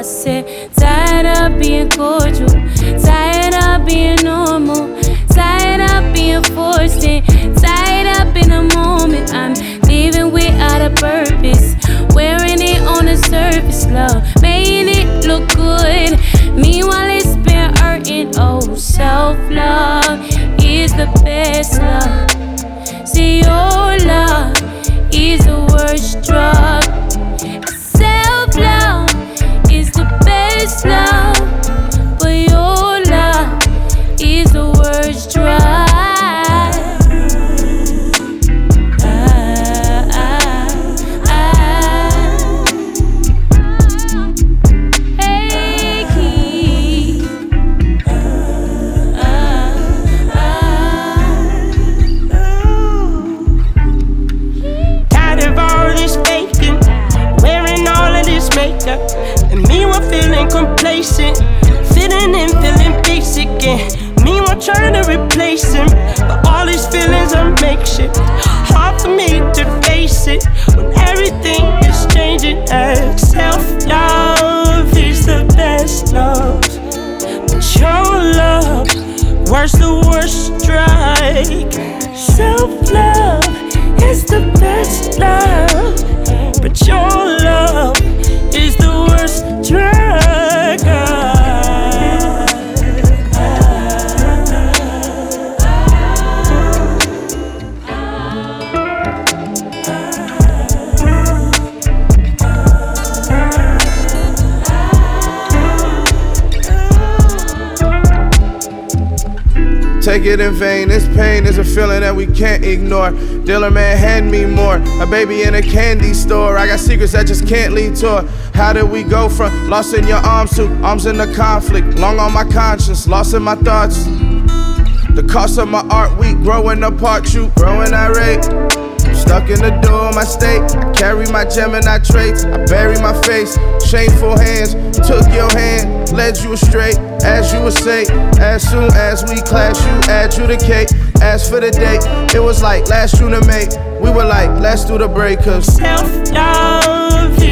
said, tired of being cordial, tired of being normal, tired of being forced in, tied up in a moment. I'm living without a purpose, wearing it on the surface, love, making it look good. Meanwhile, it's been hurting. Oh, self-love is the best love. See, your love is the worst drug. Self-love is the best love, but your love is the worst drug. And me one feeling complacent, fitting in, feeling basic, and me one trying to replace him. But all these feelings are makeshift, hard for me to face it when everything is changing. And self-love is the best love, but your love, where's the worst strike? Self-love is the best love, but your love is the worst drug. Take it in vain, this pain is a feeling that we can't ignore. Dealer man, hand me more. A baby in a candy store. I got secrets that just can't lead to it. How did we go from lost in your arms to arms in the conflict? Long on my conscience, lost in my thoughts. The cost of my art, we growing apart, you growing irate. Stuck in the door of my state, I carry my Gemini traits. I bury my face, shameful hands. Took your hand, led you astray. As you would say, as soon as we clash, you adjudicate. As for the date, it was like last June and May. We were like, let's do the break, cause self-love